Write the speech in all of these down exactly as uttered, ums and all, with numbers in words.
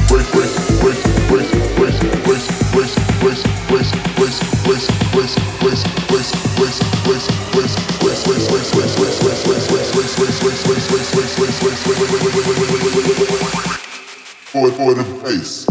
For, for the bass.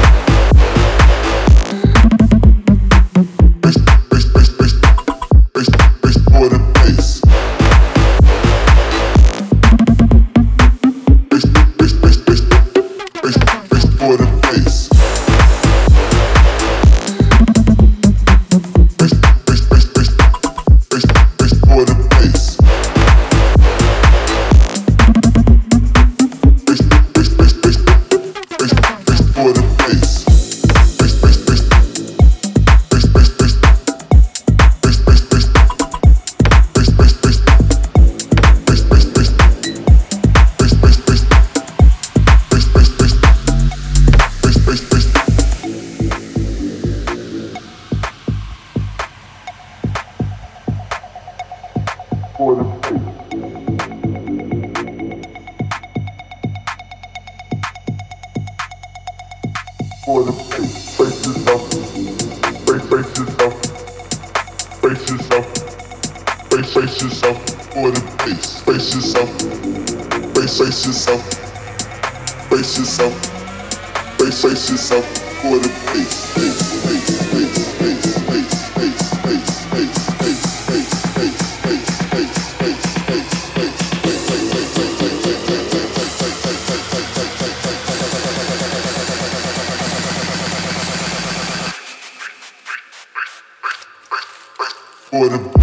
For the for the face, face yourself, face, face yourself, face yourself, face, face yourself, for the face, face yourself, face, face yourself, face yourself, face, face yourself, for the face, face, face, face, face, face, face, face, face, face, face, for the